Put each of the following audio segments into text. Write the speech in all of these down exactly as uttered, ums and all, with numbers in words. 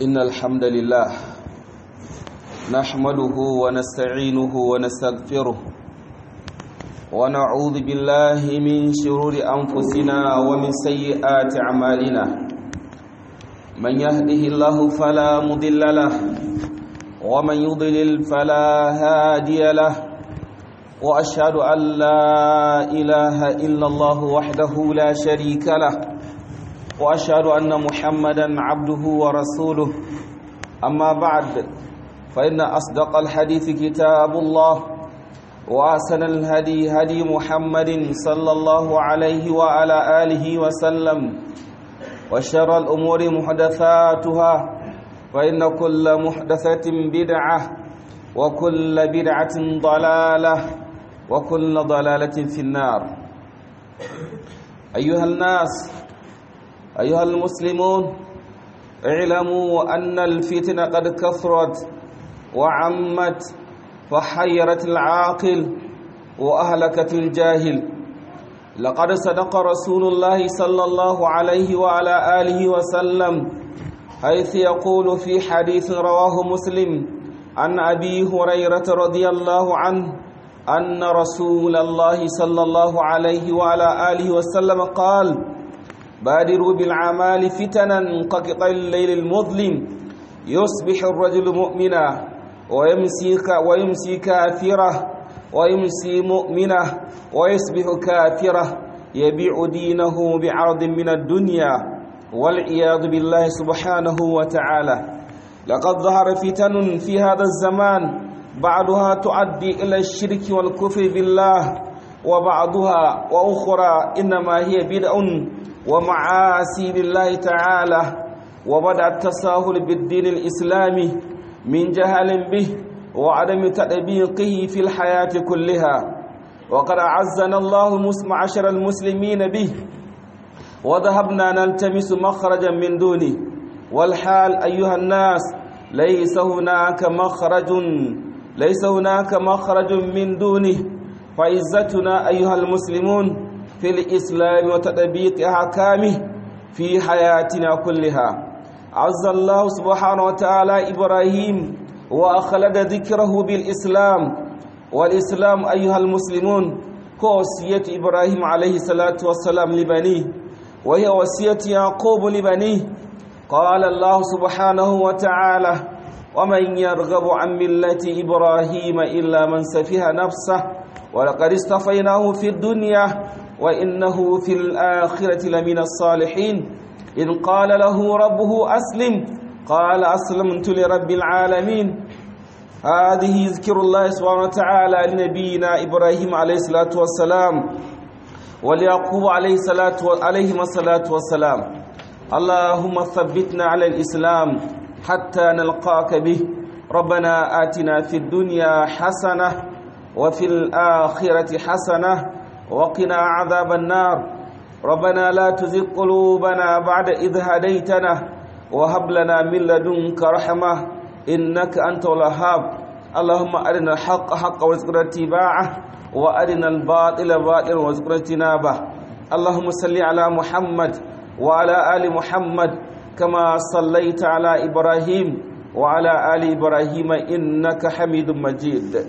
إن الحمد لله نحمده ونستعينه ونستغفره ونعوذ بالله من شرور أنفسنا ومن سيئات أعمالنا. من يهده الله فلا مضل له ومن يضلل فلا هادي له، وأشهد أن لا إله إلا الله وحده لا شريك له، وأشهد أن محمدا عبده ورسوله. أما بعد، فإن أصدق الحديث كتاب الله، وأحسن الهدي هدي محمد صلى الله عليه وعلى آله وسلم، وشر الأمور محدثاتها، فإن كل محدثة بدعة، وكل بدعة ضلالة، وكل ضلالة في النار. أيها الناس، أيها المسلمون، اعلموا أن الفتن قد كثرت وعمت، فحيرت العاقل وأهلكت الجاهل. لقد صدق رسول الله صلى الله عليه وعلى آله وسلم حيث يقول في حديث رواه مسلم عن أبي هريرة رضي الله عنه أن رسول الله صلى الله عليه وعلى آله وسلم قال: بادروا بالأعمال فتنا كقطع الليل المظلم، يصبح الرجل مؤمنا ويمسي ويمسي كافرة، ويمسي مؤمنة ويصبح كافرة، يبيع دينه بعرض من الدنيا، والعياذ بالله سبحانه وتعالى. لقد ظهر فتن في هذا الزمان، بعضها تؤدي إلى الشرك والكفر بالله، وبعضها وأخرى إنما هي بدع ومعاصي لله تعالى. وبدأ التساهل بالدين الإسلامي من جهل به وعدم تطبيقه في الحياة كلها، وقد أعزنا الله معشر المسلمين به، وذهبنا نلتمس مخرجا من دونه، والحال أيها الناس ليس هناك مخرج ليس هناك مخرج من دونه. فعزتنا أيها المسلمون في الإسلام وتطبيق أحكامه في حياتنا كلها. عز الله سبحانه وتعالى إبراهيم وأخلد ذكره بالإسلام، والإسلام أيها المسلمون هو وصية إبراهيم عليه الصلاة والسلام لبنيه، وهي وصية يعقوب لبنيه. قال الله سبحانه وتعالى: ومن يرغب عن ملة إبراهيم إلا من سفه نفسه ولقد اصطفيناه في الدنيا وإنه في الآخرة لمن الصالحين. إن قال له ربه أسلم قال أسلمت لرب العالمين. هذه ذكر الله سبحانه وتعالى لنبينا إبراهيم عليه الصلاة والسلام وليعقوب عليه الصلاة عليهما الصلاة والسلام. اللهم ثبتنا على الإسلام حتى نلقاك به. ربنا آتنا في الدنيا حسنة وفي الآخرة حسنة وقنا عذاب النار. ربنا لا تزغ قلوبنا بعد إذ هديتنا وهب لنا من لدنك رحمة إنك أنت الوهاب. اللهم أرنا الحق حقا وارزقنا اتباعه، وأرنا الباطل باطلا وارزقنا اجتنابه. اللهم صل على محمد وعلى آل محمد كما صليت على إبراهيم وعلى آل إبراهيم إنك حميد مجيد.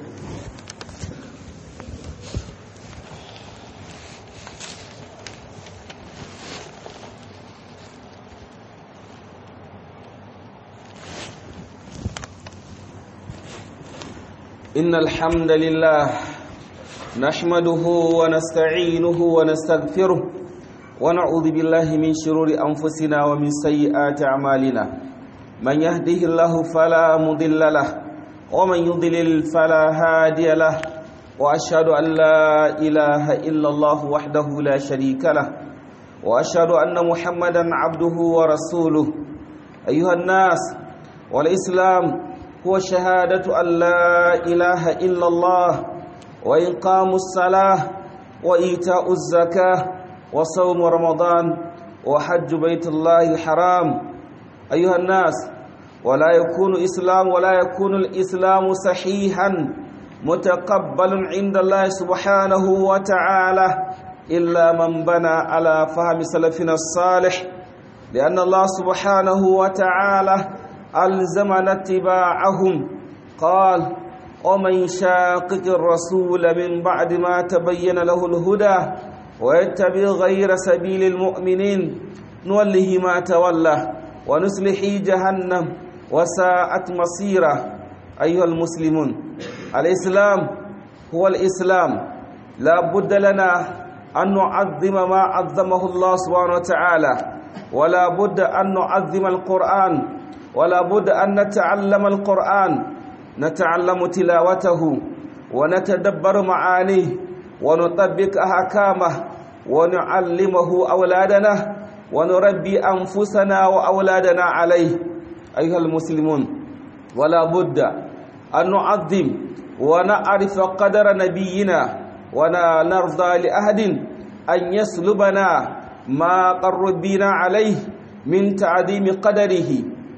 إن الحمد لله نحمده ونستعينه ونستغفره، ونعوذ بالله من شرور أنفسنا ومن سيئات أعمالنا. من يهده الله فلا مضل له، ومن يضلل فلا هادي له، وأشهد أن لا إله إلا الله وحده لا شريك له، وأشهد أن محمدا عبده ورسوله. أيها الناس، والإسلام هو شهادة أن لا إله إلا الله، وإقام الصلاة، وإيتاء الزكاة، وصوم رمضان، وحج بيت الله الحرام. أيها الناس، ولا يكون إسلام ولا يكون الإسلام صحيحا متقبل عند الله سبحانه وتعالى إلا من بنى على فهم سلفنا الصالح، لأن الله سبحانه وتعالى ألزمنا اتباعهم. قال: ومن شاقق الرسول من بعد ما تبين له الهدى ويتبع غير سبيل المؤمنين نوله ما تولى ونصلح جهنم وساءت مصيره. أيها المسلمون، الإسلام هو الإسلام. لا بد لنا أن نعظم ما عظمه الله سبحانه وتعالى، ولا بد أن نعظم القرآن، ولا بد أن نتعلم القرآن، نتعلم تلاوته ونتدبر معانيه ونطبق أحكامه ونعلمه أولادنا ونربي أنفسنا وأولادنا عليه. أيها المسلمون، ولا بد أن نعظم ونعرف قدر نبينا، ولا نرضى لأحد أن يسلبنا ما قربنا عليه من تعظيم قدره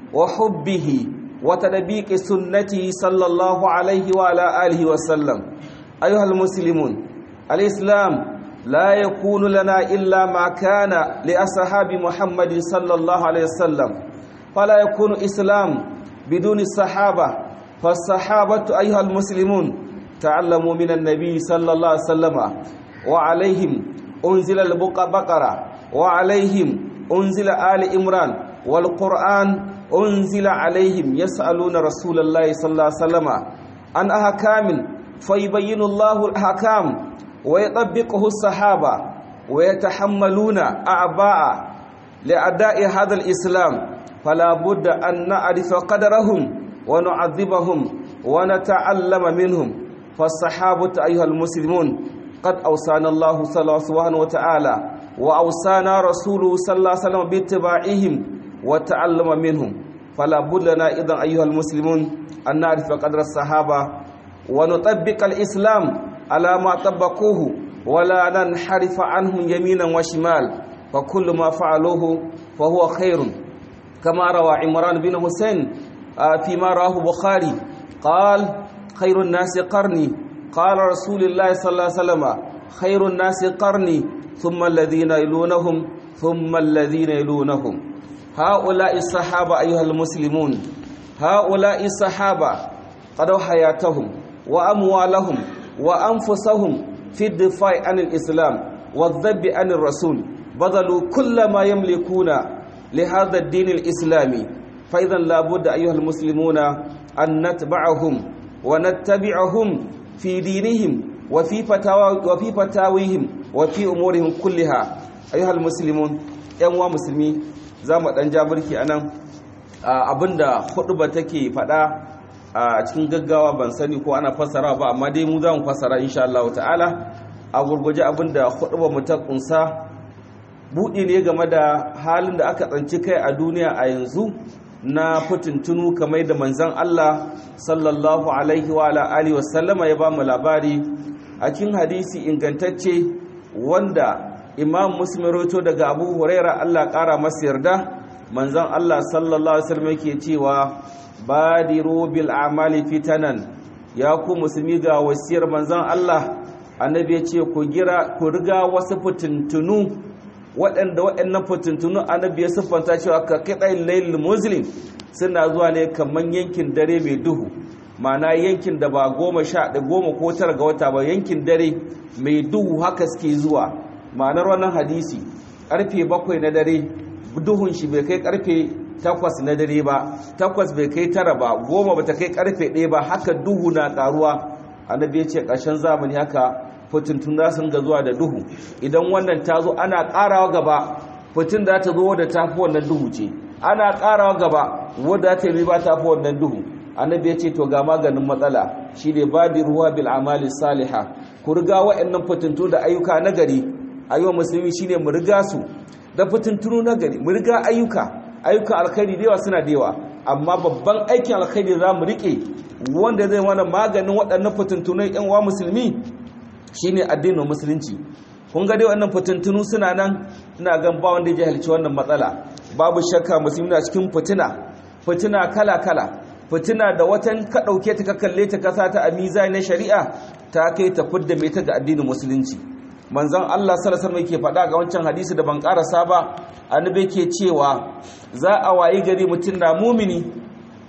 وحبه وتطبيق سنته صلى الله عليه وعلى آله وسلم. أيها المسلمون، الإسلام لا يكون لنا إلا ما كان لأصحاب محمد صلى الله عليه وسلم، فلا يكون إسلام بدون الصحابة. فالصحابة أيها المسلمون تعلموا من النبي صلى الله عليه وسلم، وعليهم أنزل البقرة، وعليهم أنزل آل عمران، والقرآن أنزل عليهم يسألون رسول الله صلى الله عليه وسلم عن أحكام فيبين الله الأحكام ويطبقه الصحابة ويتحملون أعباء لأداء هذا الإسلام. فلا بد أن نعرف قدرهم ونعذبهم ونتعلم منهم. فالصحابة أيها المسلمون قد أوصانا الله سبحانه وتعالى وأوصانا رسوله صلى الله عليه وسلم باتباعهم وتعلم منهم. فلا بد لنا إذن أيها المسلمون أن نعرف قدر الصحابة ونطبق الإسلام على ما طبقوه، ولا ننحرف عنهم يمينا وشمال، فكل ما فعلوه فهو خير. كما روى عمران بن حسين فيما رواه بخاري قال: خير الناس قرني. قال رسول الله صلى الله عليه وسلم: خير الناس قرني ثم الذين يلونهم ثم الذين يلونهم. هؤلاء الصحابة أيها المسلمون، هؤلاء الصحابة قضوا حياتهم وأموالهم وأنفسهم في الدفاع عن الإسلام والذب عن الرسول، بذلوا كل ما يملكون لهذا الدين الإسلامي. فإذا لابد أيها المسلمون أن نتبعهم ونتبعهم في دينهم وفي فتاوى وفي فتاويهم وفي أمورهم كلها. أيها المسلمون، ‘yan uwa musulmi, za mu ɗan jabirki a nan abinda huɗuba take faɗa a cikin gaggawa, ban sani ko ana fassara ba, amma dai mu za mu fassara insha Allah ta'ala a gurguje. Abinda huɗuba mu ta kunsa buɗe ne game da halin da aka tsanci kai a duniya a yanzu na fitintunu, kamar da manzon Allah sallallahu alaihi wa alihi wa sallama ya ba mu labari a cikin hadisi ingantacce wanda Imam Muslim rawaito daga Abu Huraira, Allah ƙara masa yarda. Manzon Allah sallallahu alaihi wasallam yake cewa badiru bil a'mali fitanan. Ya ku musulmi, ga wasiyar manzon Allah, annabi ya ce ku gira ku riga wasu fitintunu, waɗanda waɗannan fitintunu annabi ya siffanta cewa ka qita'il layl muslim, suna zuwa ne kaman yankin dare mai duhu. Ma'ana yankin da ba goma sha da goma ko tara ga wata ba, yankin dare mai duhu haka suke zuwa. Ma'anar wannan hadisi, karfe bakwai na dare duhun shi bai kai karfe takwas na dare ba, takwas bai kai tara ba, goma bata kai karfe ɗaya ba, haka duhu na karuwa. Annabi ya ce ƙarshen zamani haka fitintun za su ga zuwa da duhu. Idan wannan ta zo, ana ƙarawa gaba fitin da ta zo da tafi wannan duhu ce, ana ƙarawa gaba wadda ta yi ba tafi wannan duhu. Annabi ya ce to ga maganin matsala, shi ne badiruha bil amali salihah, ku riga wa'annan fitintu da ayyuka nagari. Ayyuka musulmi shine mu riga su da fitintunu nagari, mu riga ayyuka ayyuka alkhairi da yawa suna da yawa, amma babban aikin alkhairi za mu rike wanda zai mana maganin waɗannan fitintunun ƴan uwa musulmi shine addinin musulunci. Kun ga dai wannan fitintunu suna nan, ina gan ba wanda ya jahilci wannan matsala. Babu shakka musulmi na cikin fitina, fitina kala kala, fitina da watan ka dauke ta ka kalle ta kasa ta a mizani na shari'a ta kai ta fidda mai ta ga addinin musulunci. Manzon Allah sallallahu alaihi wasallam yake faɗa ga wancan hadisi da ban karasa ba, annabi yake cewa za a wayi gari mutum na mumini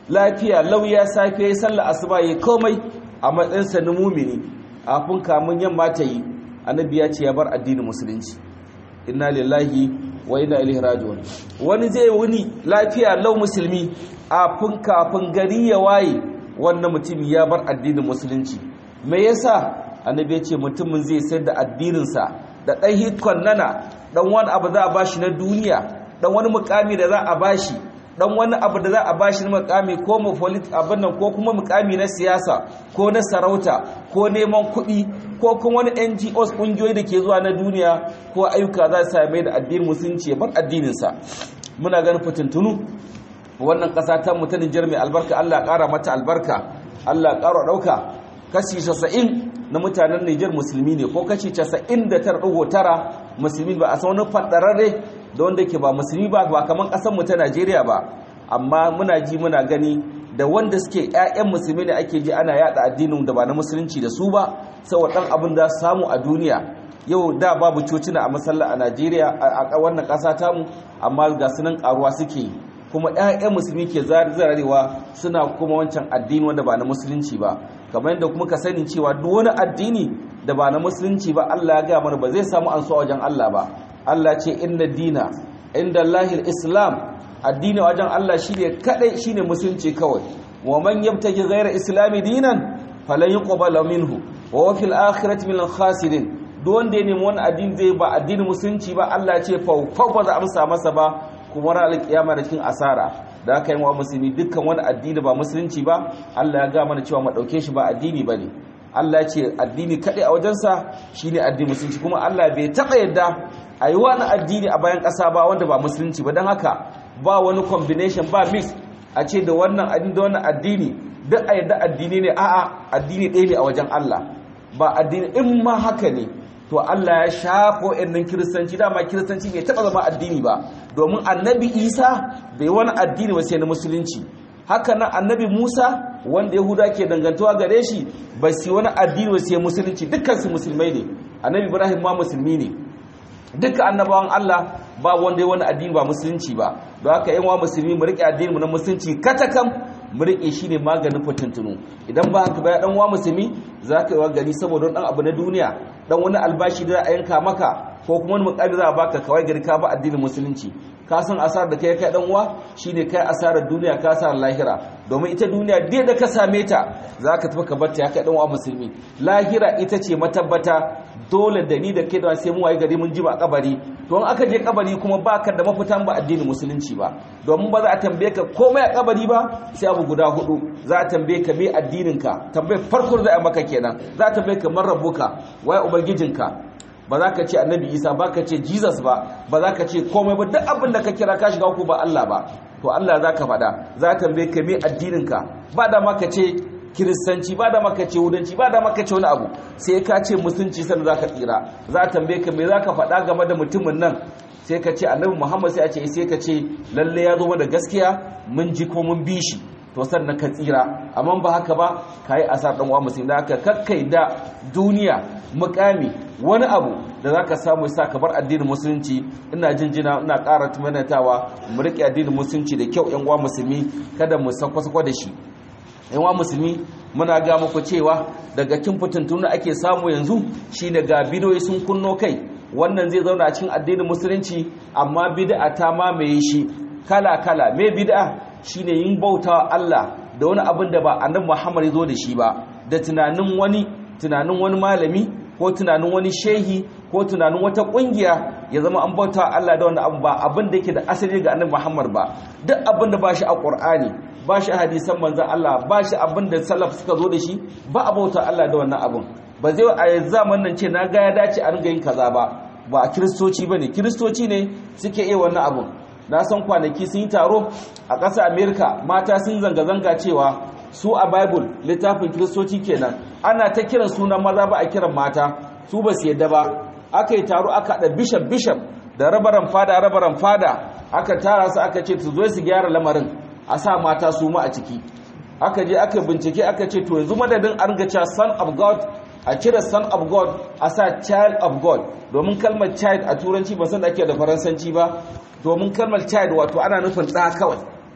lafiya lauya safe ya sallar asuba ya komai a matsayinsa na mumini afin kamun yamma ta yi annabi ya ce ya bar addinin musulunci. Inna lillahi wa inna ilaihi raji'un. Wani zai wuni lafiya lau musulmi afin kafin gari ya waye wannan mutum ya bar addinin musulunci. Me yasa annabi ya ce mutumin zai sayar da addininsa da ɗan hitkon nana ɗan wani abu za a bashi na duniya, ɗan wani mukami da za a bashi, ɗan wani abu da za a bashi na mukami ko mafolit abin nan ko kuma mukami na siyasa ko na sarauta ko neman kuɗi ko kuma wani N G Os ƙungiyoyi da ke zuwa na duniya ko ayyuka za su same da addinin musulunci ya bar addininsa. Muna ganin fitintunu wannan ƙasa ta mu ta Nijar mai albarka, Allah ƙara mata albarka, Allah ƙara ɗauka. Kashi casa'in na mutanen Nijar musulmi ne ko kashi casa'in da tara ɗigo tara musulmi ba a san wani faɗararre da wanda ke ba musulmi ba ba kamar ƙasar mu ta Najeriya ba. Amma muna ji muna gani da wanda suke ƴaƴan musulmi ne ake ji ana yada addinin da ba na musulunci da su ba saboda ɗan abin da samu a duniya. Yau da babu cocina a masalla a Najeriya a wannan ƙasa tamu, amma ga sunan ƙaruwa suke yi, kuma ƴaƴan musulmi ke zararewa suna kuma wancan addini wanda ba na musulunci ba. Kamar yadda kuma ka sani cewa duk wani addini da ba na musulunci ba Allah ya gaya mana ba zai samu anso a wajen Allah ba. Allah ce inna dina inda Allahil Islam, addini wajen Allah shine kadai shine musulunci kawai. Wa man yabtaji ghayra islami dinan falan yuqbala minhu wa huwa fil akhirati minal khasirin. Duk wanda ya nemi wani addini zai ba addinin musulunci ba Allah ce fa fa ba za amsa masa ba kuma ranar kiyama da cikin asara. Da aka yi wa musulmi dukkan wani addini ba musulunci ba Allah ya ga mana cewa mu dauke shi ba addini bane. Allah ya ce addini kadai a wajensa shine addini musulunci, kuma Allah bai taba yadda ayi wani addini a bayan kasa ba wanda ba musulunci ba. Dan haka ba wani combination ba mix a ce da wannan addini da wannan addini duk a yadda addini ne, a'a addini ɗaya ne a wajen Allah. Ba addini in ma haka ne to Allah ya shafo ɗannan kiristanci, dama kiristanci bai taɓa zama addini ba domin annabi Isa bai wani addini ba sai na musulunci. Haka nan annabi Musa wanda Yahuda ke dangantawa gare shi ba su wani addini ba sai musulunci, dukkan su musulmai ne. Annabi Ibrahim ma musulmi ne. Dukkan annabawan Allah ba wanda ya wani addini ba musulunci ba. Don haka yan wa musulmi mu riƙe addini mu na musulunci katakam, mu riƙe shi ne maganin fitintunu. Idan ba haka ba ya dan wa musulmi za ka yi wa gari saboda dan abu na duniya, dan wani albashi da a yanka maka ko kuma wani mukami za a baka kawai gari ka ba addinin musulunci. Ka san asarar da kai kai dan uwa shine kai asarar duniya ka asarar lahira, domin ita duniya dai da ka same ta zaka tafi ka barta ya kai dan uwa musulmi. Lahira ita ce matabbata, dole da ni da kai da sai mu waye gari mun ji ba kabari. To in aka je kabari kuma baka da mafitan ba addinin musulunci ba, domin ba za a tambaye ka komai a kabari ba sai abu guda hudu. Za a tambaye ka me addinin ka, tambaye farko za a maka kenan. Za a tambaye ka man rabbuka, waye ubangijinka. Ba za ka ce annabi Isa ba ka ce Jesus ba, ba za ka ce komai ba, duk abin da ka kira ka shiga ku ba Allah ba. To Allah za ka faɗa, za a tambaye ka me addininka, ba da ma ka ce kiristanci, ba da ma ka ce wudanci, ba da ma ka ce wani abu, sai ka ce musulunci sannan za ka tsira. Za a tambaye ka me za ka faɗa game da mutumin nan, sai ka ce annabi Muhammad, sai a ce sai ka ce lalle ya zo mana gaskiya mun ji ko mun bi shi, to sannan ka tsira. Amma ba haka ba ka yi asar ɗan uwa musulmi. Da haka kakkai da duniya, mukami, wani abu da za ka samu sa ka bar addinin musulunci. Ina jinjina, ina ƙara tumanatawa mu riƙe addinin musulunci da kyau yan uwa musulmi, kada mu sako-sako da shi. Yan uwa musulmi, muna ga muku cewa daga cikin fitintunu da ake samu yanzu shine ga bidoyi sun kunno kai. Wannan zai zauna a cikin addinin musulunci amma bid'a ta mamaye shi kala-kala. Me bid'a? Shine yin bautawa Allah da wani abin da ba annabi Muhammad ya zo da shi ba, da tunanin wani tunanin wani malami ko tunanin wani shehi ko tunanin wata kungiya ya zama an bautawa Allah da wani abu ba abin da yake da asali ga annabi Muhammad ba. Duk abin da ba shi a Qur'ani, ba shi a hadisan manzon Allah, ba shi abin da salaf suka zo da shi, ba a bautawa Allah da wannan abin. Ba zai a zaman nan ce na ga ya dace a ringa yin kaza ba. Ba a kiristoci bane, kiristoci ne suke iya wannan abin. Na san kwanaki sun yi taro a ƙasar Amerika, mata sun zanga-zanga cewa su a Bible littafin kiristoci kenan ana ta kiran sunan maza ba a kiran mata, su ba su yadda ba. Aka yi taro aka haɗa bishop bishop da rabaran fada rabaran fada, aka tara su aka ce su zo su gyara lamarin a sa mata su ma a ciki. Aka je aka bincike aka ce to yanzu madadin an ga cewa son of God a cire son of God a sa child of God, domin kalmar child a turanci ba san da ake da faransanci ba, domin kalmar child wato ana nufin ɗa kawai.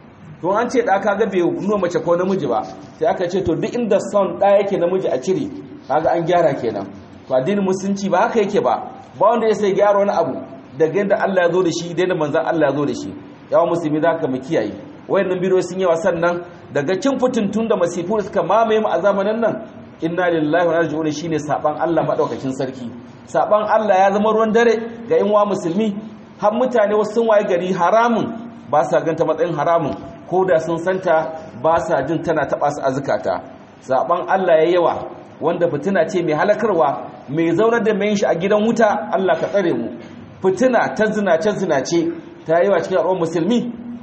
to an ce da kaga bai nuna mace ko namiji ba sai aka ce to duk inda son da yake namiji a cire kaga an gyara kenan to addinin musulunci ba haka yake ba ba wanda ya sai gyara wani abu daga yadda Allah ya zo da shi da yadda manzon Allah ya zo da shi yawa musulmi zaka mu kiyaye wayannan bidiyo sun yawa sannan daga cin fitintun da masifu da suka mamaye mu a zamanin nan inna lillahi wa inna ilaihi raji'un shine saban Allah madaukakin sarki saban Allah ya zama ruwan dare ga yan uwa musulmi har mutane wasu sun waye gari haramun ba sa ganta matsayin haramun ko da sun santa ba sa jin tana taba su azukata saban Allah ya yawa wanda fitina ce mai halakarwa mai zaunar da mai shi a gidan wuta Allah ka tsare mu fitina ta zinace zinace ta yawa cikin al'ummar musulmi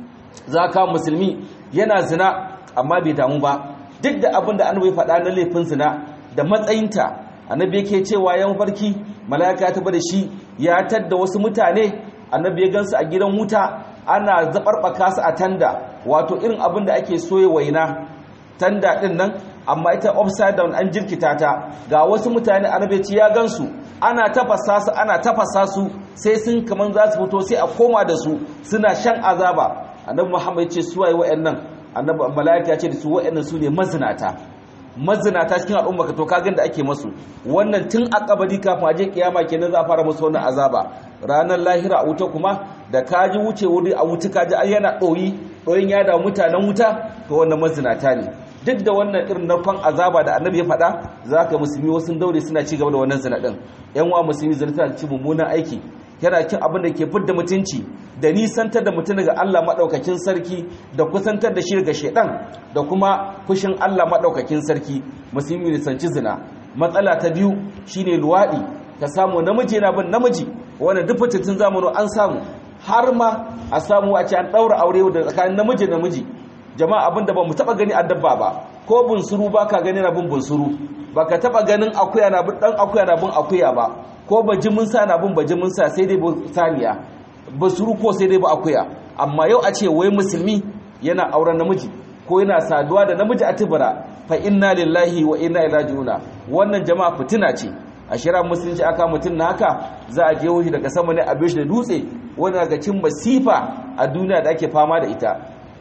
zaka musulmi yana zina amma bai damu ba duk da abin da annabi faɗa na laifin zina da matsayinta annabi yake cewa yan farki mala'ika ya tabbata shi ya tadda wasu mutane annabi ya gansu a gidan wuta ana zabarbaka su a tanda wato irin abin da ake soye waina tanda din nan amma ita upside down an jirkita ta ga wasu mutane annabi ce ya gansu ana tafasa su ana tafasa su sai sun kaman za su fito sai a koma da su suna shan azaba annabi Muhammad ya ce su waye wayannan annabi malaika ya ce da su wayannan su ne mazinata mazinata cikin al'umma ka to kagan da ake masu wannan tun a kabari kafin aje kiyama kenan za a fara musu wannan azaba ranar lahira a wuta kuma da kaji wuce wuri a wuta kaji ai yana doyi doyin ya da mutanen wuta to wannan mazinata ne duk da wannan irin narkon azaba da annabi ya faɗa zaka musulmi wasu daure suna ci gaba da wannan zina din yan wa musulmi zina tana ci mummunan aiki yana kin abin da ke fidda mutunci da nisantar da mutum daga Allah madaukakin sarki da kusantar da shi daga shedan da kuma fushin Allah madaukakin sarki musulmi ne sanci zina matsala ta biyu shine luwadi ka samu namiji yana bin namiji wannan duk fitattun zamani an samu har ma a samu a ce an daura aure da tsakanin namiji da namiji jama'a abin da ba mu taba gani a dabba ba ko bunsuru baka gani na bin bunsuru baka taba ganin akuya na bin dan akuya na bin akuya ba ko bajimin sa na bin bajimin sa sai dai saniya basuru ko sai dai ba akuya amma yau a ce wai musulmi yana auren namiji ko yana saduwa da namiji a tibira fa inna lillahi wa inna ilaihi raji'un wannan jama'a fitina ce a shira musulunci aka mutun na haka za a je wuce daga sama ne a bishi da dutse wanda daga cin masifa a duniya da ake fama da ita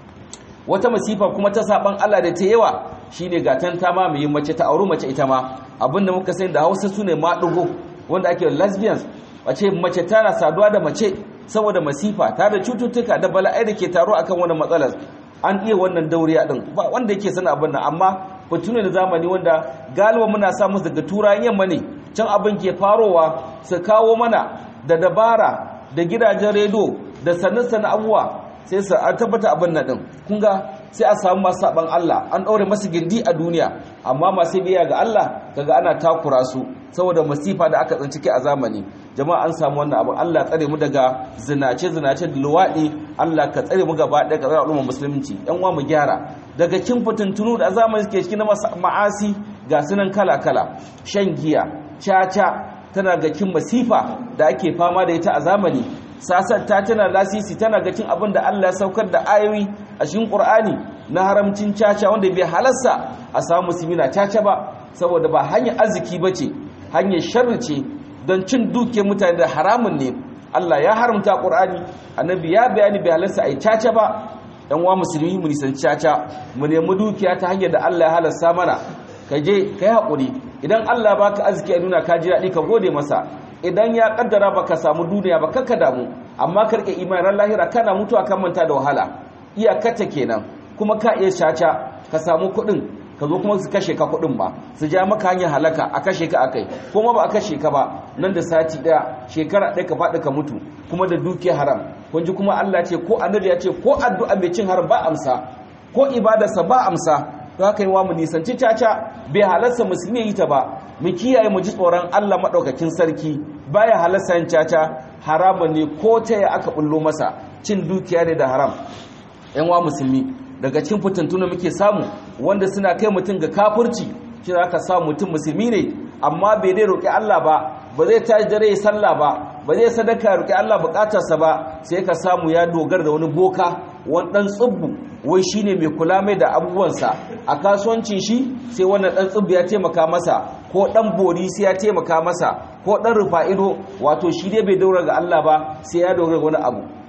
wata masifa kuma ta saban Allah da ta yawa shine gatan ta ma mai mace ta auri mace ita ma abinda muka sani da Hausa sune madugo wanda ake lesbians wace mace tana saduwa da mace saboda masifa ta da cututtuka da bala'ai da ke taro akan wannan matsalar an iya wannan dauriya din ba wanda yake sana abin nan amma fitune da zamani wanda galiba muna samu daga turayen yamma ne can abin ke farowa su kawo mana da dabara da gidajen rediyo da sanin abubuwa sai su an tabbata abin nan din kun ga sai a samu masu saban Allah an daure masu gindi a duniya amma masu biya ga Allah kaga ana takura su saboda masifa da aka tsinci kai a zamani jama'a an samu wannan abu Allah tsare mu daga zinace zinace da luwadi Allah ka tsare mu gaba ɗaya ka tsare al'ummar musulunci yan uwa mu gyara daga kin fitintunu da zamani suke cikin ma'asi ga sunan kala kala shan giya caca tana ga kin masifa da ake fama da ita a zamani sasar ta tana lasisi tana ga cin abin da Allah ya saukar da ayoyi a cikin Qur'ani na haramcin caca wanda bai halarsa a samu musulmi na caca ba saboda ba hanyar arziki bace hanyar sharri ce don cin dukiyar mutane da haramun ne Allah ya haramta Qur'ani annabi ya bayani bai halarsa ai caca ba dan wa musulmi mu nisan caca mu nemi dukiya ta hanyar da Allah ya halarsa mana kaje kai hakuri idan Allah baka arziki a nuna ka ji dadi ka gode masa idan ya kaddara baka samu duniya ba kakka damu amma karke imanin lahira kana mutuwa kan manta da wahala iyakata kenan kuma ka iya caca ka samu kuɗin ka zo kuma su kashe ka kuɗin ba su ja maka hanyar halaka a kashe ka akai kuma ba a kashe ka ba nan da sati daya shekara ɗaya ka faɗi ka mutu kuma da dukiya haram kun ji kuma Allah ce ko annabi ya ce ko addu'a mai cin haram ba amsa ko ibadarsa ba amsa to haka yi wa mu nisanci caca bai halarsa musulmi yi ta ba mu kiyaye mu ji tsoron Allah madaukakin sarki baya halarsa yin caca haramun ne ko ta ya aka bullo masa cin dukiya ne da haram yan wa musulmi daga cin fitintuna muke samu wanda suna kai mutum ga kafirci shi zaka samu mutum musulmi ne amma bai dai roki Allah ba ba zai tashi dare ya sallah ba ba zai sadaka roki Allah bukatarsa ba sai ka samu ya dogara da wani boka wani dan tsubbu wai shine mai kula mai da abubuwansa a kasuwancin shi sai wannan dan tsubbu ya taimaka masa ko dan bori sai ya taimaka masa ko dan rufa'ido wato shi dai bai daura ga Allah ba sai ya dogara ga wani abu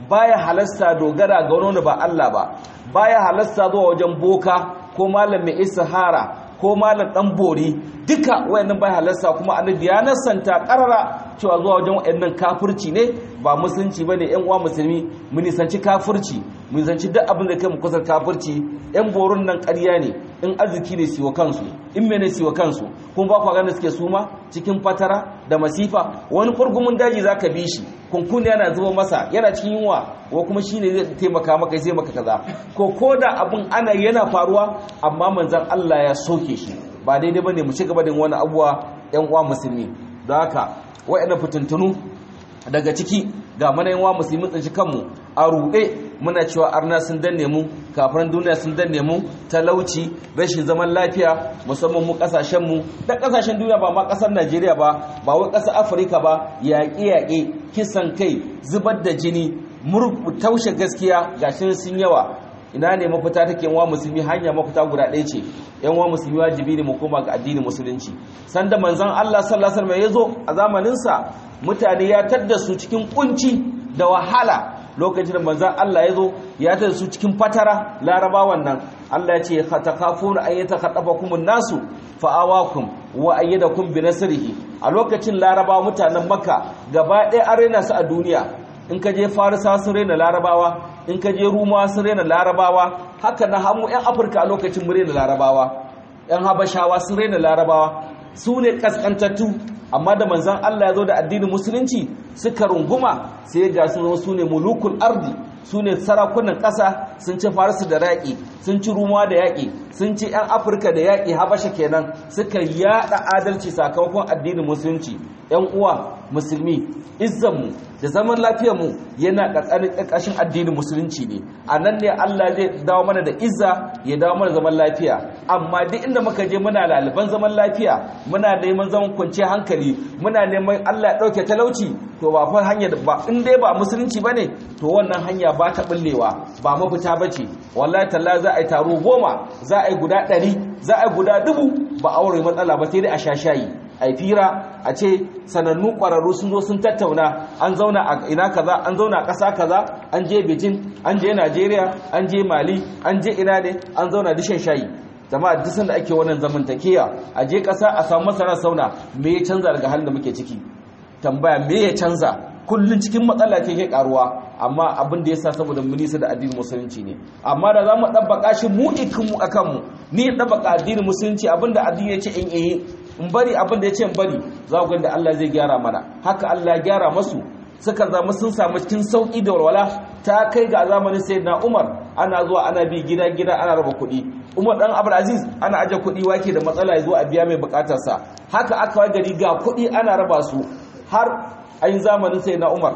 baya halasta dogara ga wani ba Allah ba, baya halasta zuwa wajen boka ko malam mai istihara ko malam dan bori, duka wayannan bai halasta. Kuma annabi ya nasanta karara cewa zuwa wajen wayannan kafirci ne, ba musulunci bane. Ƴan uwa musulmi mu nisanci kafirci, mu nisanci duk abin da kai mu kusar kafirci. Ƴan borin nan ƙarya ne, in arziki ne siwa kansu, in mene siwa kansu. Kun ba ku ganin suke suma cikin fatara da masifa, wani kurgumin daji zaka bi shi, kunkun yana zuba masa, yana cikin yunwa, wa kuma shine zai taimaka maka sai maka kaza. Ko koda abin ana yana faruwa, amma manzon Allah ya soke shi. Ba daidai bane mu ci gaba da wani abuwa ƴan uwa musulmi. Don haka wayannan fitintunu daga ciki ga mana ƴan uwa musulmi tsinci kanmu a ruɗe, muna cewa arna sun danne mu, kafiran duniya sun danne mu, talauci, rashin zaman lafiya, musamman mu kasashen mu da kasashen duniya, ba ma kasar Najeriya ba, ba wai kasar Afirka ba, yaƙe-yaƙe, kisan kai, zubar da jini, murku taushe gaskiya gashin sun yawa. Ina ne mafita take? Yan wa musulmi hanya mafita guda ɗaya ce. Yan wa musulmi wajibi ne mu koma ga addinin musulunci. Sanda manzon Allah sallallahu alaihi wasallam ya zo a zamanin sa, mutane ya tadda su cikin kunci da wahala. Lokacin da manzon Allah ya zo ya tadda su cikin fatara, larabawan nan Allah ya ce khatakafuna ayyata khatabakumun nasu fa'awakum wa ayyadakum bi nasrihi. A lokacin larabawa mutanen Makka gaba ɗaya an rena su a duniya. In ka je Farisa sun rena larabawa, in ka je Rumawa sun rena larabawa, haka na hamu 'yan Afirka a lokacin mu rena larabawa, 'yan Habashawa sun rena larabawa, su ne kaskantattu. Amma da manzon Allah ya zo da addinin musulunci suka runguma, sai ga sun zama su ne mulukul ardi, su ne sarakunan ƙasa. Sun ci Farisu da yaƙi, sun ci Rumawa da yaƙi, sun ci 'yan Afirka da yaƙi, Habasha kenan. Suka yaɗa adalci sakamakon addinin musulunci. 'Yan uwa musulmi, izzanmu da zaman lafiyarmu yana ƙarƙashin addinin musulunci ne. A nan ne Allah zai dawo mana da izza, ya dawo mana zaman lafiya. Amma duk inda muka je muna laliban zaman lafiya, muna neman zaman kwanciyar hankali, muna neman Allah ya ɗauke talauci, to ba fa hanya ba, in dai ba musulunci bane, to wannan hanya ba ta bullewa, ba mafita bace. Wallahi talla za a yi taro goma, za a yi guda ɗari, za a yi guda dubu, ba aure matsala ba, sai dai a sha shayi, a fira, a ce sanannu ƙwararru sun zo sun tattauna, an zauna a ina kaza, an zauna a ƙasa kaza, an je Beijing, an je Najeriya, an je Mali, an je ina ne, an zauna dishin shayi. Jama'a duk sanda ake wannan zamantakewa, a je ƙasa a samu masana sauna, me ya canza daga halin da muke ciki? Tambaya, me ya canza? Kullun cikin matsala ke ke karuwa, amma abin da yasa saboda mun nisa da addinin musulunci ne. Amma da zamu dabbaka shi mu ikin mu akan mu, ni dabbaka addinin musulunci, abinda addini ya ce in eh in bari, abinda ya ce in bari, za ku ga da Allah zai gyara mana. Haka Allah ya gyara masu, suka zama sun samu cikin sauki da walwala. Ta kai ga zamanin Sayyidina Umar, ana zuwa ana bi gida gida ana raba kuɗi. Umar dan Abdul Aziz ana aje kuɗi, wake da matsala ya zo a biya mai bukatarsa. Haka aka wa gari ga kuɗi ana raba su, har ayin zamanin sai na Umar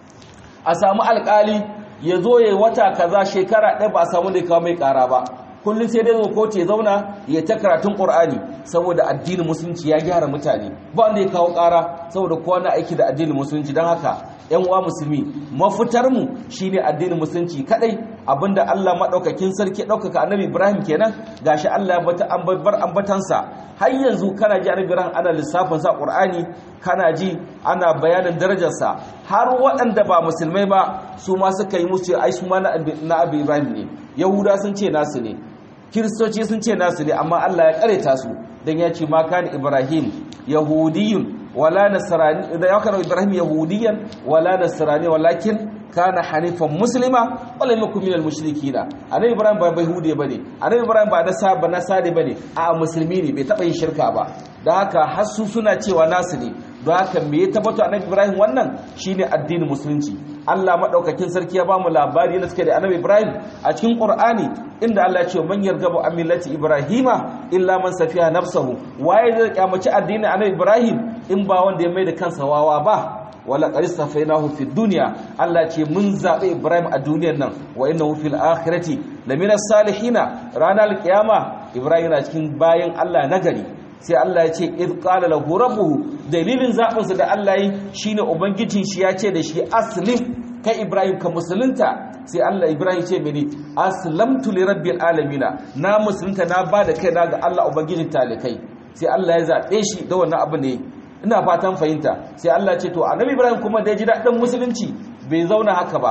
a samu alƙali ya zo ya wata kaza shekara ɗaya ba a samu da kawo mai ƙara ba. Kullum sai dai zo kotu ya zauna ya ta karatun Qur'ani, saboda addinin musulunci ya gyara mutane, ba wanda ya kawo ƙara, saboda kowa na aiki da addinin musulunci. Don haka ƴan uwa musulmi, mafitar mu shine addinin musulunci kadai. Abinda Allah madaukakin sarki daukaka annabi Ibrahim kenan, gashi Allah ya bata an bar ambatansa. Har yanzu kana ji annabi Ibrahim ana lissafin sa Qur'ani, kana ji ana bayanin darajarsa. Har waɗanda ba musulmai ba su ma suka yi musu ai su ma na annabi Ibrahim ne. Yahuda sun ce nasu ne, Kiristoci sun ce nasu ne, amma Allah ya kareta su dan ya ce ma kana Ibrahim yahudiyyun wala nasrani, da ya kana Ibrahim yahudiyan wala nasrani, walakin kana hanifan muslima wala yakum minal mushrikina. Annabi Ibrahim ba yahudi bane, annabi Ibrahim ba nasa ba nasari bane, a musulmi ne, bai taba yin shirka ba. Da haka har su suna cewa nasu ne. Don haka me ya tabbata annabi Ibrahim wannan shine addinin musulunci. Allah madaukakin sarki ya bamu labari na suke da annabi Ibrahim a cikin Qur'ani, inda Allah ya ce man yargabu an millati Ibrahima illa man safiha nafsahu. Waye zai kyamaci addinin annabi Ibrahim in ba wanda ya mai da kansa wawa ba? Wala qad safainahu fid dunya, Allah ce mun zabe Ibrahim a duniyar nan, wa innahu fil akhirati lamina salihina. Ranar kiyama Ibrahim na cikin bayan Allah nagari. Sai Allah ya ce id qala lahu rabbuhu, dalilin zabinsa da Allah yi shine ubangijin shi ya ce da shi aslim, kai Ibrahim ka musulunta. Sai Allah Ibrahim ce mini aslamtu li rabbil alamin, na musulunta, na bada kai na ga Allah ubangijin talikai. Sai Allah ya zabe shi da wannan abu ne. Ina fatan fahimta. Sai Allah ce to annabi Ibrahim kuma da ya ji dadin musulunci bai zauna haka ba,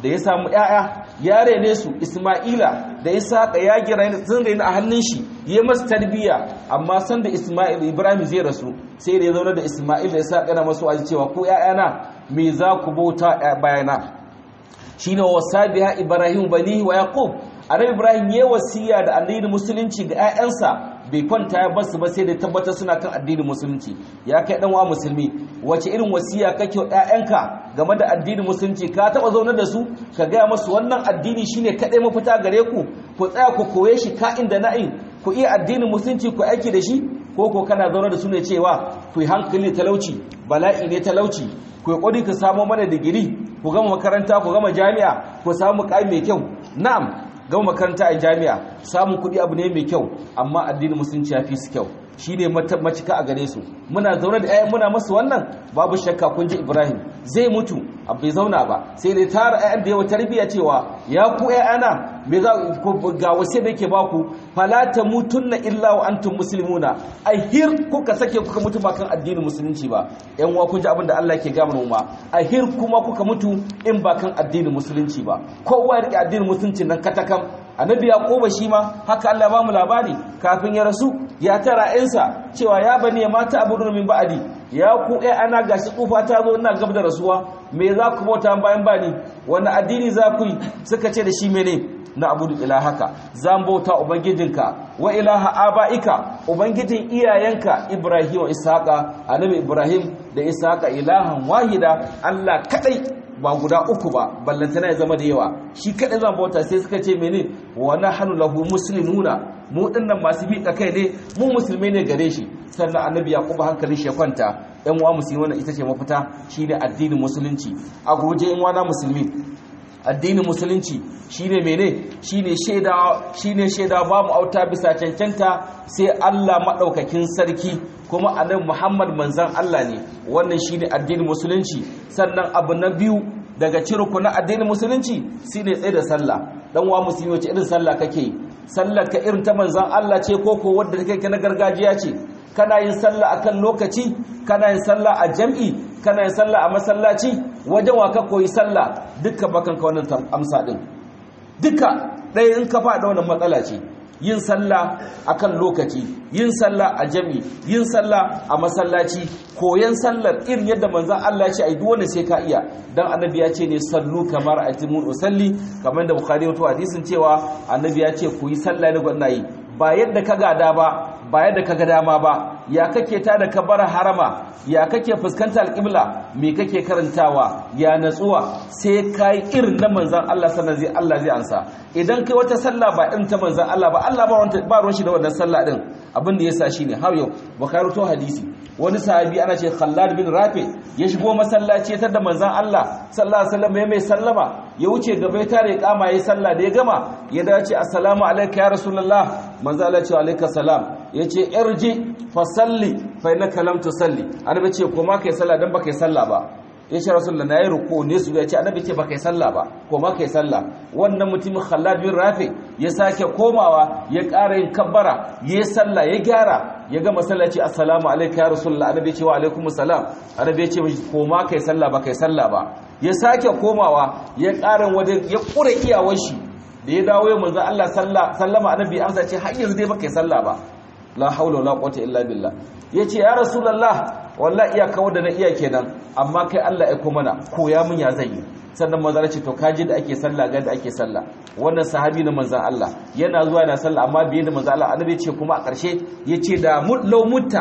da ya samu ƴaƴa ya rene su Isma'ila da Ishaqa ya gira sun rene a hannun shi ya masa tarbiyya amma san da Isma'il Ibrahim zai rasu sai da ya zauna da Isma'il da Ishaqa na masu aji cewa ko ƴaƴana me za ku bauta bayana shine wasabiha Ibrahim bani wa Yaqub annabi Ibrahim ya wasiya da addinin musulunci ga ƴaƴansa bai kwanta ya basu ba sai da tabbatar suna kan addinin musulunci ya kai dan wa musulmi wace irin wasiya kake wa ƴaƴanka game da addinin musulunci ka taba zaunar da su ka ga musu wannan addini shine kadai mafita gare ku ku tsaya ku koye shi ka'in da na'in ku iya addinin musulunci ku aiki da shi ko ko kana zaunar da su ne cewa ku yi hankali talauci bala'i ne talauci ku yi ƙwari ku samu mana digiri ku gama makaranta ku gama jami'a ku samu ƙai mai kyau na'am gama makaranta a jami'a samun kuɗi abu ne mai kyau amma addinin musulunci ya fi su kyau shi ne macika a gare su muna zaune da ƴaƴan muna masu wannan babu shakka kun ji Ibrahim zai mutu a bai zauna ba sai dai tara ƴaƴan da yawa tarbiyya cewa ya ku ƴaƴana me za ga wasi da yake baku fala tamutunna illa wa antum muslimuna ahir kuka sake kuka mutu ba kan addinin musulunci ba ƴan uwa kun ji abin da Allah yake ga mu ma ahir kuma kuka mutu in ba kan addinin musulunci ba kowa ya rike addinin musulunci nan katakan annabi yaquba shi ma haka Allah ba mu labari kafin ya rasu ya tara ƴansa cewa ya bani mata abudun min ba'di ya ku ai ana gashi tsufa ta zo ina gab da rasuwa me za ku bauta bayan bani wani addini za ku yi suka ce da shi mene na abudu ilahaka zan bauta ubangijinka wa ilaha abaika ubangijin iyayenka Ibrahim wa Ishaqa annabi Ibrahim da Ishaqa ilahan wahida Allah kadai ba guda uku ba ballantana ya zama da yawa shi kadai zan bauta sai suka ce mene wa nahnu lahu muslimuna mu dinnan masu miƙa kai ne mu musulmai ne gare shi sannan annabi yaqub hankalin shi ya kwanta ɗan uwa musulmi wannan ita ce mafita shine addinin musulunci a goje in wana musulmi addinin musulunci shine mene shine shaida shine shaida babu auta bisa cancanta sai Allah madaukakin sarki kuma annabi Muhammad manzon Allah ne wannan shine addinin musulunci sannan abu na biyu daga cirku na addinin musulunci shine tsaye da sallah dan uwa musulmi wace irin sallah kake sallar ka irin ta manzon Allah ce ko ko wanda kake na gargajiya ce kana yin sallah akan lokaci kana yin sallah a jam'i kana yin sallah a masallaci wajen wa ka koyi sallah dukkan bakan ka wannan amsa din duka ɗaya in ka faɗa wannan matsala ce yin sallah akan lokaci yin sallah a jam'i yin sallah a masallaci koyan sallar irin yadda manzon Allah ya ce ai duk wanda sai ka iya dan annabi ya ce ne sallu kamar atimun usalli kamar da bukhari wato hadisin cewa annabi ya ce ku yi sallah ne gwanna yi ba yadda ka gada ba ba yadda ka ga dama ba ya kake ta da kabara harama ya kake fuskanta alƙibla me kake karantawa ya natsuwa sai kai irin na manzon Allah sannan zai Allah zai ansa idan kai wata sallah ba irin ta manzon Allah ba Allah ba wanda ba ruwan shi da wannan sallah din abin da yasa shine har yau bukhari to hadisi wani sahabi ana ce Khallad bin Rafi ya shigo masallaci ta da manzon Allah sallallahu alaihi wasallam ya mai sallama ya wuce gaba ya tare kama yayi sallah da ya gama ya dace assalamu alayka ya rasulullah manzon Allah ya ce alayka salam yace irji fa salli fa innaka lam tusalli annabi ce koma kai sallah dan baka yi sallah ba yace rasulullah nayi ruku ne su yace annabi ce baka yi sallah ba koma kai sallah wannan mutumin Khallad bin Rafi ya sake komawa ya ƙara yin kabbara yayi sallah ya gyara ya ga masallaci assalamu alayka ya rasulullah annabi ce wa alaikumus salam annabi ce koma kai sallah baka yi sallah ba ya sake komawa ya ƙara wajen ya kure iyawar shi da ya dawo ya manzo Allah sallama annabi amsa ce har yanzu dai baka yi sallah ba la haula wala quwwata illa billah yace ya rasulullah wallahi iya kawo da na iya kenan amma kai Allah ya kuma na koya mun ya zai sannan manzo ce to kaji da ake sallah ga da ake sallah wannan sahabi na manzon Allah yana zuwa yana sallah amma biye da manzon Allah annabi ce kuma a ƙarshe yace da law mutta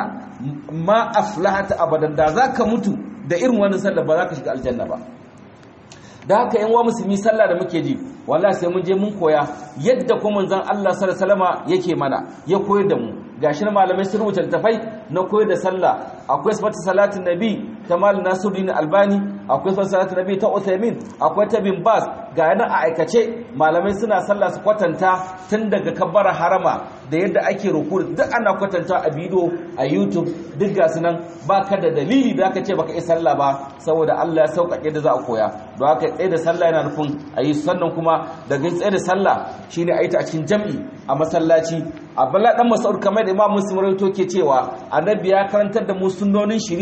ma aflahata abadan da zaka mutu da irin wannan sallah ba za ka shiga aljanna ba da haka yan wa musulmi sallah da muke ji wallahi sai mun je mun koya yadda kuma manzon Allah sallallahu alaihi wasallama yake mana ya koyar da mu gashi na malamai sun rubuta tafai na koyar da sallah akwai sifatu salatin nabi ta mal nasiruddin albani akwai sifatu salatin nabi ta uthaymin akwai ta bin bas ga yana a aikace malamai suna sallah su kwatanta tun daga kabbara harama da yadda ake ruku duk ana kwatanta a bidiyo a youtube duk ga sunan baka da dalili da aka ce baka yi sallah ba saboda Allah ya sauƙaƙe da za a koya don haka tsaye da sallah yana nufin a yi sannan kuma daga tsaye da sallah shine a yi ta a cikin jam'i a masallaci Abdullah dan Mas'ud kamar da Imam Muslim rawaito ke cewa annabi ya karantar da mu sunnonin shari'a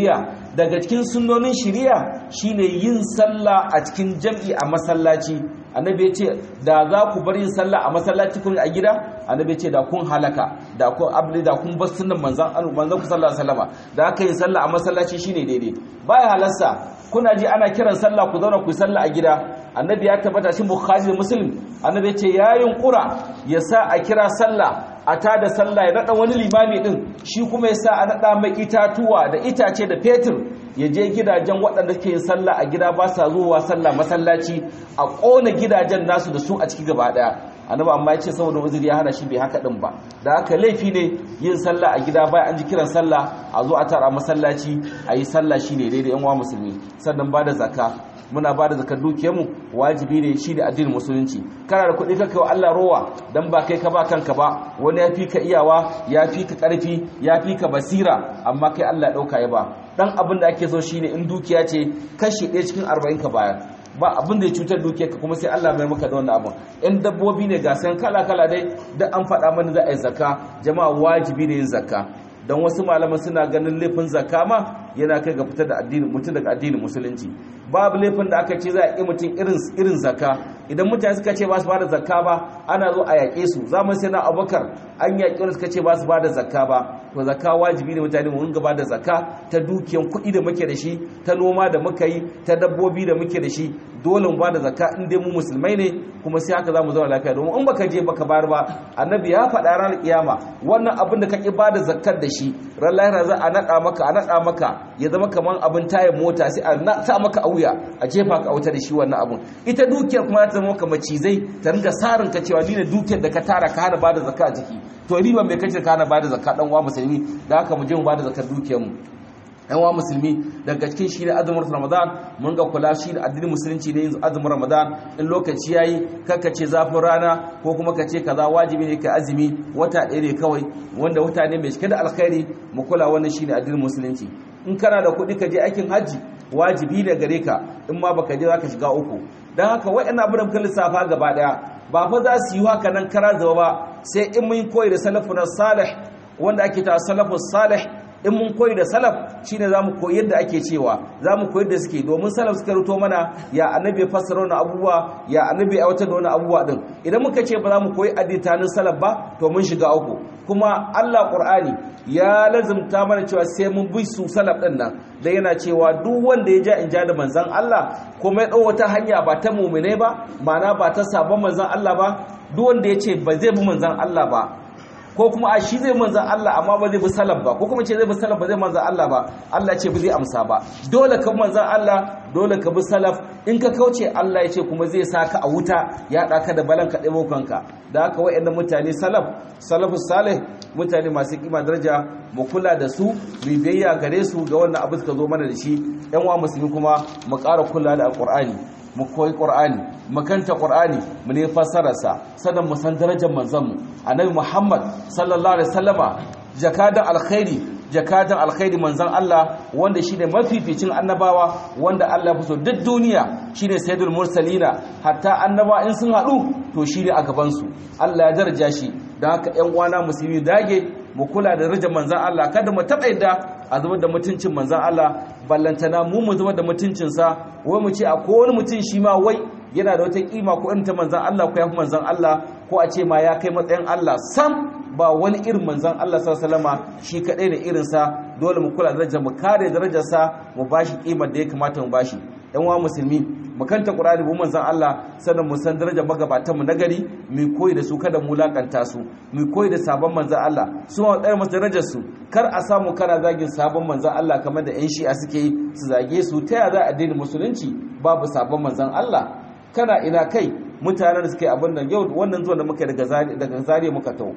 daga cikin sunnonin shari'a shine yin sallah a cikin jam'i a masallaci. Annabi ya ce da za ku bar yin sallah a masallaci kun a gida, annabi ya ce da kun halaka, da kun abli da kun bar sunnan manzon manzon ku sallallahu alaihi wasallama, da aka yin sallah a masallaci shine daidai. Baya halarsa kuna ji ana kiran sallah ku zauna ku yi sallah a gida. Annabi ya tabbata shi Bukhari da Muslim, annabi ya ce yayin qura ya sa a kira sallah, a tada sallah, ya nada wani limami din, shi kuma ya sa a nada mai itatuwa da itace da fetur, ya je gidajen waɗanda ke yin sallah a gida ba sa zuwa sallah masallaci, a ƙona gidajen nasu da su a ciki gaba ɗaya. Annabi amma ya ce saboda uzuri ya hana shi bai haka din ba. Da haka laifi ne yin sallah a gida bayan an ji kiran sallah a zo a tara masallaci a yi sallah shine daidai yan uwa musulmi. Sannan ba da zakka, muna ba da zakar dukiyarmu wajibi ne shi da addinin musulunci. Kana da kuɗi ka kai wa Allah rowa dan ba kai ka ba kanka ba, wani ya fi ka iyawa, ya fi ka ƙarfi, ya fi ka basira, amma kai Allah ya ɗauka ya ba. Dan abin da ake so shine in dukiya ce kashi ɗaya cikin arba'in ka bayar, ba abin da ya cutar dukiyarka kuma sai Allah mai maka da wannan abin. In dabbobi ne ga san kala kala dai da an faɗa mana za a yi zakka, jama'a wajibi ne yin zakka. Dan wasu malaman suna ganin laifin zakka ma yana kai ga fitar da addini mutum daga addinin musulunci. Babu laifin da aka ce za a yi mutum irin irin zakka. Idan mutane suka ce ba su bada zakka ba, ana zo a yaƙe su. Zaman sai na Abubakar an yaƙe wanda suka ce ba su bada zakka ba. To zakka wajibi ne mutane mu ringa bada zakka ta dukiyan kuɗi da muke da shi, ta noma da muka yi, ta dabbobi da muke da shi. Dole mu bada zakka in dai mu musulmai ne, kuma sai haka za mu zauna lafiya. Domin in baka je baka bar ba, annabi ya faɗa ranar kiyama wannan abin da ka ki bada zakkar da shi, ran lahira za a naɗa maka a naɗa maka ya zama kaman abin tayar mota, sai a sa maka a wuya a jefa ka auta da shi wannan abun. Ita dukiyar kuma ta zama maka macizai, ta ringa sarin ka cewa ni ne dukiyar da ka tara ka hana bada zakka a jiki. To riba mai kace ka hana bada zakka dan uwa musulmi, da haka mu je mu bada zakkar dukiyar mu. Yan uwa musulmi, daga cikin shi ne azumin Ramadan, mun ga kula shi da addinin musulunci ne yin azumin Ramadan. In lokaci yayi kaka ce zafin rana ko kuma ka ce kaza, wajibi ne ka azumi wata ɗaya ne kawai, wanda wata ne mai cike da alkhairi. Mu kula, wannan shi ne addinin musulunci. In kana da kuɗi ka je aikin hajji, wajibi ne gare ka, in ma baka je zaka shiga uku. Dan haka waɗannan abin da muka lissafa gaba ɗaya ba fa za su yi haka nan kara zaba ba, sai in mun koyi da salafun salih, wanda ake ta salafus salih. In mun koyi da salaf shine zamu koyi yadda ake cewa, zamu koyi da suke, domin salaf suka ruto mana ya annabi ya fassara wannan abubuwa, ya annabi ya aiwatar da wannan abubuwa din. Idan muka ce ba za mu koyi additanin salaf ba, to mun shiga uku. Kuma Allah Qur'ani ya lazumta mana cewa sai mun bi su salaf din nan, da yana cewa duk wanda ya ja in ja da manzon Allah kuma ya dau wata hanya ba ta mu'mine ba, ma'ana ba ta sabon manzon Allah ba, duk wanda ya ce ba zai bi manzon Allah ba, ko kuma a shi zai manzan Allah amma ba zai bi salaf ba, ko kuma ce zai bi salaf ba zai manzan Allah ba, Allah ce ba zai amsa ba. Dole ka manzan Allah, dole ka bi salaf. In ka kauce, Allah ya ce kuma zai sa ka a wuta, ya ɗaka da balan ka ɗebo kanka. Da haka waɗannan mutane salaf, salafus salih, mutane masu kima daraja, mu kula da su, mu biyayya gare su ga wannan abu suka zo mana da shi. Yan uwa musulmi kuma mu ƙara kula da alƙur'ani, mu koyi ƙur'ani, mu kanta ƙur'ani, mu ne fassararsa, sannan mu san darajar manzanmu annabi Muhammad sallallahu alaihi wasallama, jakadan alkhairi, jakadan alkhairi manzan Allah, wanda shine mafificin annabawa, wanda Allah ya fi so duk duniya, shine sayyidul mursalina. Hatta annaba in sun haɗu to shine a gaban su, Allah ya daraja shi. Dan haka ƴan uwana musulmi dage mu kula da darajar manzan Allah, kada mu taɓa yadda a zubar da mutuncin manzan Allah, ballantana mu mu zubar da mutuncinsa, wai mu ce akwai wani mutum shi ma wai yana da wata kima ko irin ta manzan Allah ko yafi manzan Allah, ko a ce ma ya kai matsayin Allah. Sam ba wani irin manzan Allah sallallahu alaihi wasallama, shi kadai ne irinsa. Dole mu kula da darajar, mu kare darajarsa, mu bashi kimar da ya kamata mu bashi. Yan uwa musulmi, mu kanta Qur'ani mu manzan Allah, sannan mu san darajar magabatan mu nagari, mu koyi da su, kada mu lakanta su, mu koyi da sabon manzan Allah, su ma tsaya musu darajar su. Kar a samu kana zagin sabon manzan Allah kamar da ƴan Shi'a suke yi, su zage su. Ta yaya za a addinin musulunci babu sabon manzan Allah? Kana ina kai mutanen da suke abin nan. Yau wannan zuwa da muka daga zari daga zari muka tawo,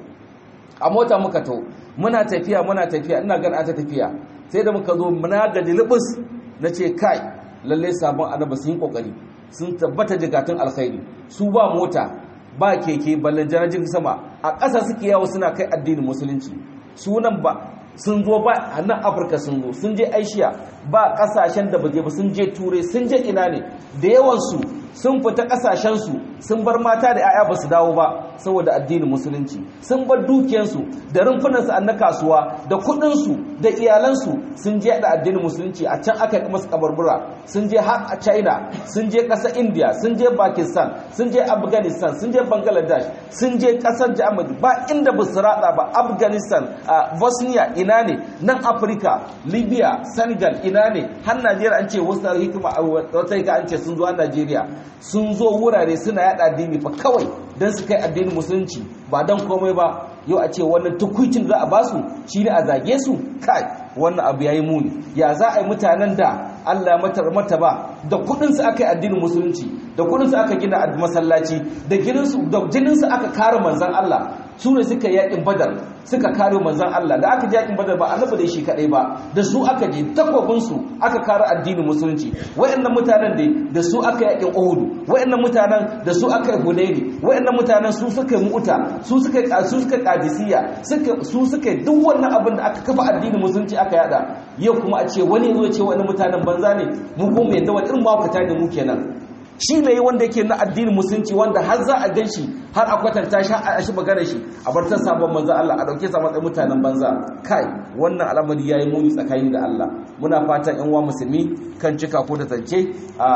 a mota muka tawo, muna tafiya muna tafiya ina ganin ata tafiya, sai da muka zo muna gaji libus, nace kai lalle sabon annabi sun yi kokari, sun tabbata jigatun alkhairi. Su ba mota ba keke ballan jirgin sama, a ƙasa suke yawo suna kai addinin musulunci. Sunan ba sun zo ba a nan Afirka, sun zo sun je Aisha, ba ƙasashen da baje ba, sun je Turai, sun je ina ne da yawansu sun fita kasashensu sun bar mata da 'ya'ya ba su dawo ba saboda addinin musulunci, sun bar dukiyansu da rumfunansu a na kasuwa da kudinsu da iyalansu sun je da addinin musulunci a can aka yi masu kabarbura, sun je har a China, sun je ƙasar India, sun je Pakistan, sun je Afghanistan, sun je Bangladesh, sun je ƙasar Germany, ba inda ba su rada ba, Afghanistan, a Bosnia ina ne, nan Afirka, Libya, Senegal ina ne, har Najeriya an ce wasu hikima a wata hika an ce sun zo a Najeriya, sun zo wurare suna yada addini fa kawai don su kai addinin musulunci ba don komai ba. Yau a ce wannan tukuicin za a basu shi ne a zage su, kai wannan abu yayi muni. Ya za a yi mutanen da Allah mata mata ba da kudin su aka yi addinin musulunci, da kudin su aka gina masallaci, da ginin su da jinin su aka kare manzon Allah, su ne suka yakin Badar suka kare manzon Allah. Da aka je yakin Badar ba annabi da shi kadai ba, da su aka je takobin su aka kare addinin musulunci. Wayannan mutanen da da su aka yakin Uhud, wayannan mutanen da su aka yi Hunaini, wayannan mutanen su suka yi Mu'ta, su suka su suka Qadisiyya, suka su suka duk wannan abin da aka kafa addinin musulunci aka yada. Yau kuma a ce wani zo ce wannan mutanen banza ne, mu ko mai da wani irin mawakata ne mu kenan. Shi ne wanda yake na addinin musulunci wanda har za a gan shi har a kwatanta shi a shi magana shi a bar ta sabon manzo Allah a dauke sa matsayin mutanen banza. Kai wannan al'amari yayi muni tsakani da Allah. Muna fatan ƴan uwa musulmi kan cika ko da zance a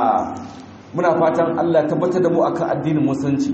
muna fatan Allah tabbatar da mu akan addinin musulunci.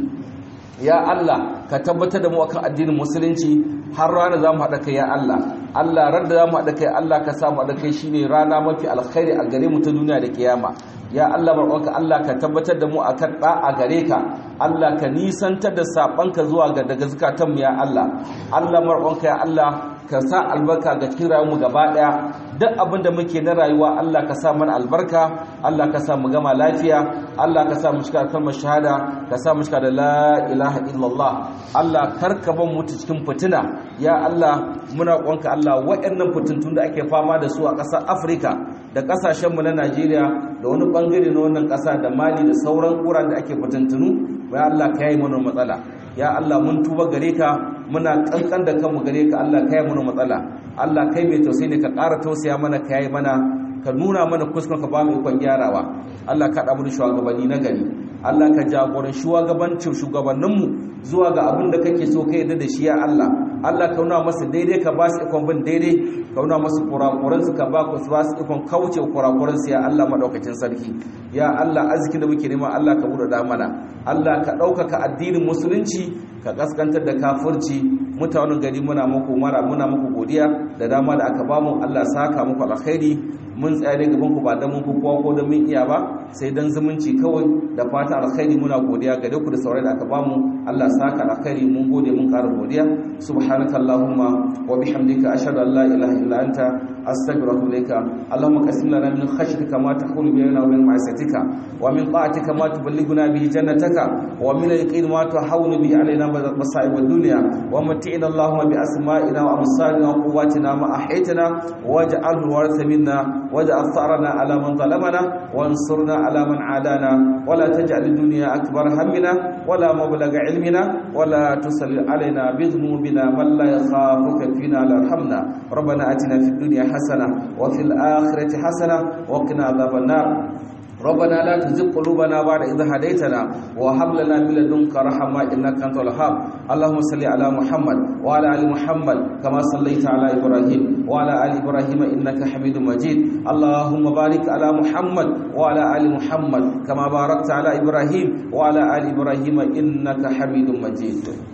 Ya Allah ka tabbatar da mu akan addinin musulunci har rana za mu haɗa kai. Ya Allah Allah ran da za mu haɗa kai Allah ka samu haɗa kai shine rana mafi alkhairi a gare mu ta duniya da kiyama. Ya Allah barwanka Allah ka tabbatar da mu akan da'a gare ka. Allah ka nisantar da sabanka zuwa ga daga zakatanmu. Ya Allah Allah barwanka ya Allah ka sa albarka ga cikin rayuwarmu gaba daya. Duk abin da muke na rayuwa Allah ka sa mana albarka, Allah ka sa mu gama lafiya, Allah ka sa mu cika kalmar shahada, ka sa mu cika da la ilaha illallah. Allah karka ban mutu cikin fitina. Ya Allah muna ƙonka Allah waɗannan fitintun da ake fama da su a ƙasar Afirka da ƙasashenmu na Najeriya da wani bangare na wannan ƙasa da Mali da sauran ƙuran da ake fitintunu, ya Allah ka yi mana matsala. Ya Allah mun tuba gare ka, muna kankan da kanmu gare ka. Allah ka yi mana matsala. Allah kai mai tausayi ne, ka ƙara tausaya mana, ka yi mana, ka nuna mana kuskuren, ka ba mu ikon gyarawa. Allah ka haɗa mu da shugabanni na gari. Allah ka jagoran shugabancin shugabanninmu zuwa ga abin da kake so ka yarda da shi. Ya Allah Allah ka nuna masa daidai, ka ba su ikon bin daidai, ka nuna masa kurakuransu, ka ba su ba su ikon kauce kurakuransu. Ya Allah madaukakin sarki, ya Allah arzikin da muke nema Allah ka buɗe da mana. Allah ka ɗaukaka addinin musulunci, ka kaskantar da kafirci. Mutanen gari muna muku mara muna muku godiya da dama da aka bamu. Allah saka muku alkhairi. Mun tsaya ne gaban ku ba dan mun ku kowa ko dan mun iya ba, sai dan zumunci kawai da fata alkhairi. Muna godiya ga ku da saurai da aka bamu. Allah saka alkhairi, mun gode, mun ƙara godiya. Subhanakallahumma wa bihamdika ashhadu an la ilaha illa anta astaghfiruka wa ilayka. Allahumma qasim lana min khashyatika ma tahulu bainana wa bain ma'siyatika, wa min ta'atika ma tuballighuna bihi jannataka, wa min al-yaqini ma tuhawwinu bihi alaina masa'ib ad-dunya, wa mat'ina Allahumma bi asma'ina wa absarina wa quwwatina ma ahaytana waj'alhu waritha minna واجعل ثأرنا على من ظلمنا وانصرنا على من عادانا ولا تجعل الدنيا أكبر همنا ولا مبلغ علمنا ولا تسلط علينا بذنوبنا من لا يخافك فينا ولا يرحمنا. ربنا آتنا في الدنيا حسنة وفي الآخرة حسنة وقنا عذاب النار. ربنا لا تزغ قلوبنا بعد إذ هديتنا وهب لنا من لدنك رحمة إنك أنت الوهاب. اللهم صل على محمد وعلى آل محمد كما صليت على إبراهيم وعلى آل إبراهيم إنك حميد مجيد. اللهم بارك على محمد وعلى آل محمد كما باركت على إبراهيم وعلى آل إبراهيم إنك حميد مجيد.